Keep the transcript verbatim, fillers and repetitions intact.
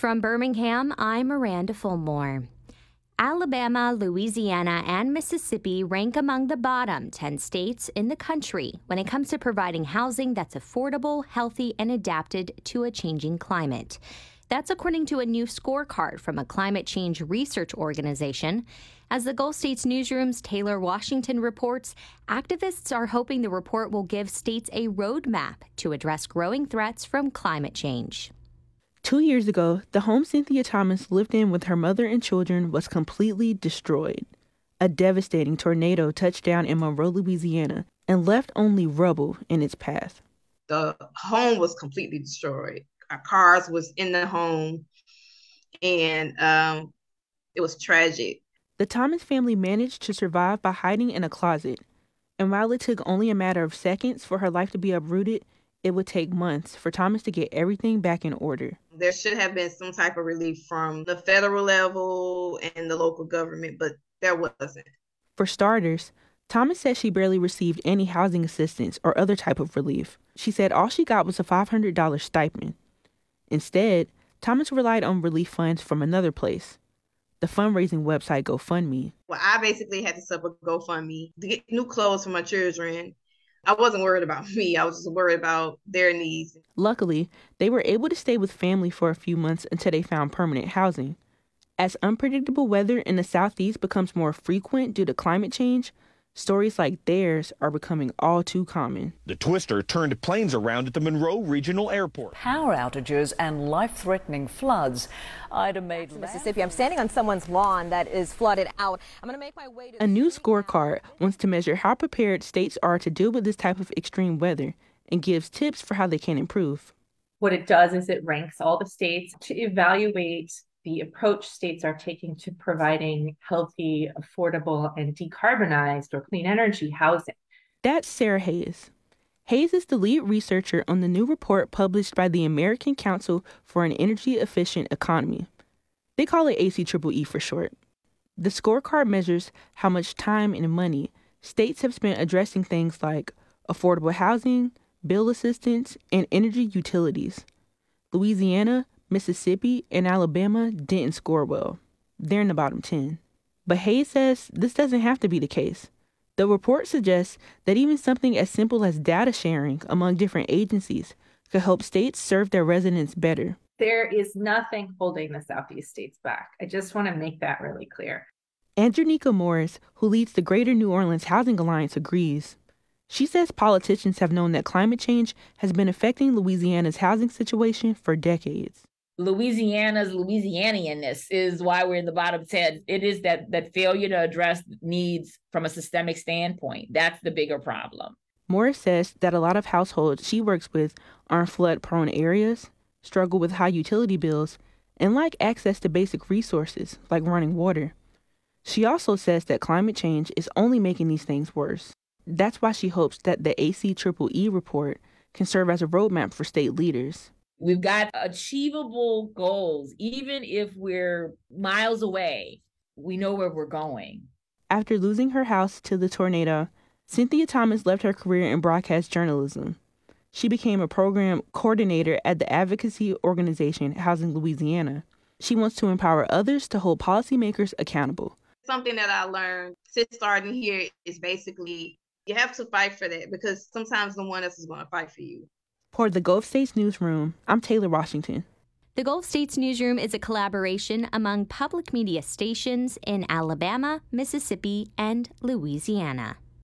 From Birmingham, I'm Miranda Fulmore. Alabama, Louisiana, and Mississippi rank among the bottom ten states in the country when it comes to providing housing that's affordable, healthy, and adapted to a changing climate. That's according to a new scorecard from a climate change research organization. As the Gulf States Newsroom's Taylor Washington reports, activists are hoping the report will give states a roadmap to address growing threats from climate change. Two years ago, the home Cynthia Thomas lived in with her mother and children was completely destroyed. A devastating tornado touched down in Monroe, Louisiana, and left only rubble in its path. The home was completely destroyed. Our cars was in the home, and um, it was tragic. The Thomas family managed to survive by hiding in a closet, and while it took only a matter of seconds for her life to be uprooted, it would take months for Thomas to get everything back in order. There should have been some type of relief from the federal level and the local government, but there wasn't. For starters, Thomas said she barely received any housing assistance or other type of relief. She said all she got was a five hundred dollars stipend. Instead, Thomas relied on relief funds from another place, the fundraising website GoFundMe. Well, I basically had to set up a GoFundMe to get new clothes for my children. I wasn't worried about me. I was just worried about their needs. Luckily, they were able to stay with family for a few months until they found permanent housing. As unpredictable weather in the Southeast becomes more frequent due to climate change, stories like theirs are becoming all too common. The twister turned planes around at the Monroe Regional Airport. Power outages and life-threatening floods. Ida made Mississippi. I'm standing on someone's lawn that is flooded out. I'm going to make my way to a new scorecard wants to measure how prepared states are to deal with this type of extreme weather and gives tips for how they can improve. What it does is it ranks all the states to evaluate the approach states are taking to providing healthy, affordable, and decarbonized or clean energy housing. That's Sarah Hayes. Hayes is the lead researcher on the new report published by the American Council for an Energy Efficient Economy. They call it A C E E E for short. The scorecard measures how much time and money states have spent addressing things like affordable housing, bill assistance, and energy utilities. Louisiana, Mississippi, and Alabama didn't score well. They're in the bottom ten. But Hayes says this doesn't have to be the case. The report suggests that even something as simple as data sharing among different agencies could help states serve their residents better. There is nothing holding the Southeast states back. I just want to make that really clear. Andronika Morris, who leads the Greater New Orleans Housing Alliance, agrees. She says politicians have known that climate change has been affecting Louisiana's housing situation for decades. Louisiana's Louisianianness is why we're in the bottom ten. It is that that failure to address needs from a systemic standpoint. That's the bigger problem. Morris says that a lot of households she works with are in flood-prone areas, struggle with high utility bills, and lack access to basic resources like running water. She also says that climate change is only making these things worse. That's why she hopes that the A C E E E report can serve as a roadmap for state leaders. We've got achievable goals. Even if we're miles away, we know where we're going. After losing her house to the tornado, Cynthia Thomas left her career in broadcast journalism. She became a program coordinator at the advocacy organization Housing Louisiana. She wants to empower others to hold policymakers accountable. Something that I learned since starting here is basically you have to fight for that because sometimes no one else is going to fight for you. For the Gulf States Newsroom, I'm Taylor Washington. The Gulf States Newsroom is a collaboration among public media stations in Alabama, Mississippi, and Louisiana.